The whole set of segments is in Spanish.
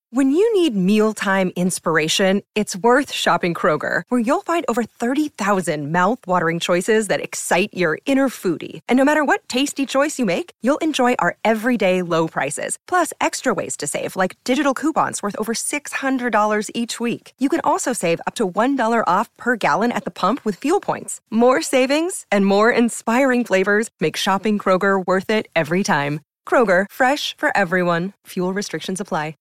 When you need mealtime inspiration, it's worth shopping Kroger, where you'll find over 30,000 mouth-watering choices that excite your inner foodie. And no matter what tasty choice you make, you'll enjoy our everyday low prices, plus extra ways to save, like digital coupons worth over $600 each week. You can also save up to $1 off per gallon at the pump with fuel points. More savings and more inspiring flavors make shopping Kroger worth it every time. Kroger, fresh for everyone. Fuel restrictions apply.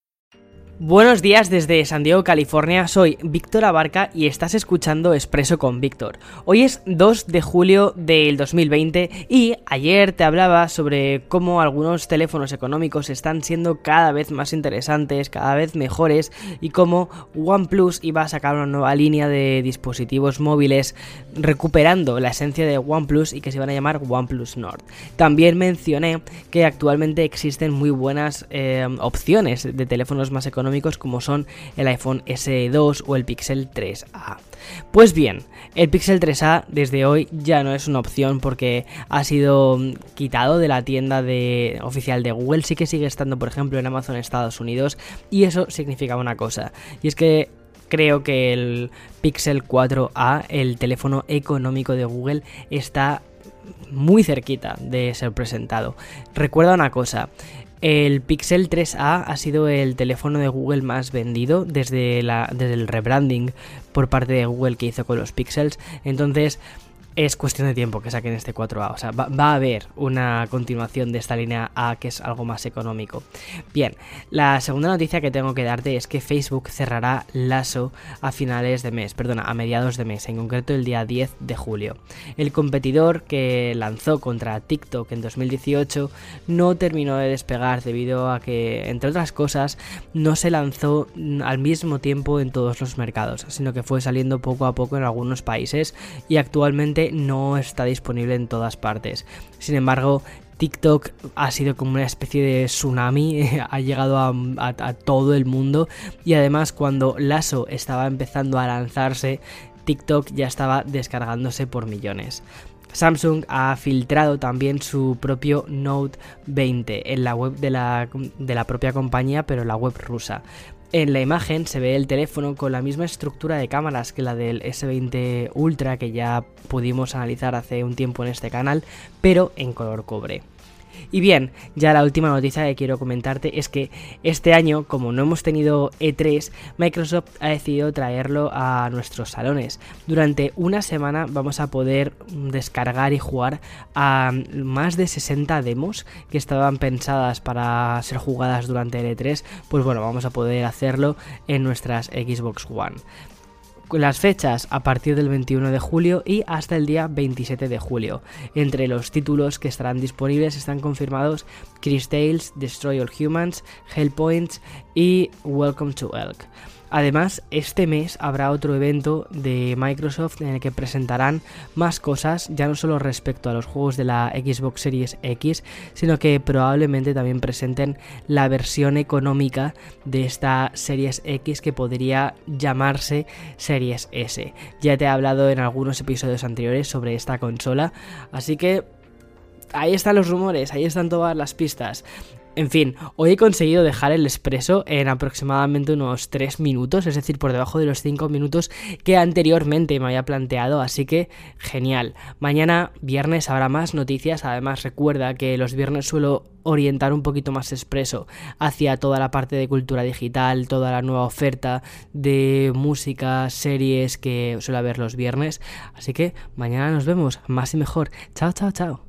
Buenos días desde San Diego, California. Soy Víctor Abarca y estás escuchando Expreso con Víctor. Hoy es 2 de julio del 2020 y ayer te hablaba sobre cómo algunos teléfonos económicos están siendo cada vez más interesantes, cada vez mejores, y cómo OnePlus iba a sacar una nueva línea de dispositivos móviles recuperando la esencia de OnePlus y que se van a llamar OnePlus Nord. También mencioné que actualmente existen muy buenas opciones de teléfonos más económicos como son el iPhone SE 2 o el Pixel 3a. Pues bien, el Pixel 3a desde hoy ya no es una opción porque ha sido quitado de la tienda oficial de Google. Sí que sigue estando, por ejemplo, en Amazon Estados Unidos, y eso significa una cosa, y es que creo que el Pixel 4a, el teléfono económico de Google, está muy cerquita de ser presentado. Recuerda una cosa: el Pixel 3a ha sido el teléfono de Google más vendido desde el rebranding por parte de Google que hizo con los Pixels. Entonces es cuestión de tiempo que saquen este 4A. O sea, va a haber una continuación de esta línea A, que es algo más económico. Bien, la segunda noticia que tengo que darte es que Facebook cerrará Lasso a mediados de mes, en concreto el día 10 de julio. El competidor que lanzó contra TikTok en 2018 no terminó de despegar debido a que, entre otras cosas, no se lanzó al mismo tiempo en todos los mercados, sino que fue saliendo poco a poco en algunos países y actualmente no está disponible en todas partes. Sin embargo, TikTok ha sido como una especie de tsunami, ha llegado a todo el mundo, y además cuando Lasso estaba empezando a lanzarse, TikTok ya estaba descargándose por millones. Samsung ha filtrado también su propio Note 20 en la web de la propia compañía, pero en la web rusa. En la imagen se ve el teléfono con la misma estructura de cámaras que la del S20 Ultra, que ya pudimos analizar hace un tiempo en este canal, pero en color cobre. Y bien, ya la última noticia que quiero comentarte es que este año, como no hemos tenido E3, Microsoft ha decidido traerlo a nuestros salones. Durante una semana vamos a poder descargar y jugar a más de 60 demos que estaban pensadas para ser jugadas durante el E3. Pues bueno, vamos a poder hacerlo en nuestras Xbox One. Las fechas a partir del 21 de julio y hasta el día 27 de julio. Entre los títulos que estarán disponibles están confirmados Chris Tales, Destroy All Humans, Hellpoint y Welcome to Elk. Además, este mes habrá otro evento de Microsoft en el que presentarán más cosas, ya no solo respecto a los juegos de la Xbox Series X, sino que probablemente también presenten la versión económica de esta Series X, que podría llamarse Series S. Ya te he hablado en algunos episodios anteriores sobre esta consola, así que ahí están los rumores, ahí están todas las pistas. En fin, hoy he conseguido dejar el expreso en aproximadamente unos 3 minutos, es decir, por debajo de los 5 minutos que anteriormente me había planteado, así que genial. Mañana, viernes, habrá más noticias. Además, recuerda que los viernes suelo orientar un poquito más expreso hacia toda la parte de cultura digital, toda la nueva oferta de música, series que suelo haber los viernes. Así que mañana nos vemos, más y mejor. Chao, chao, chao.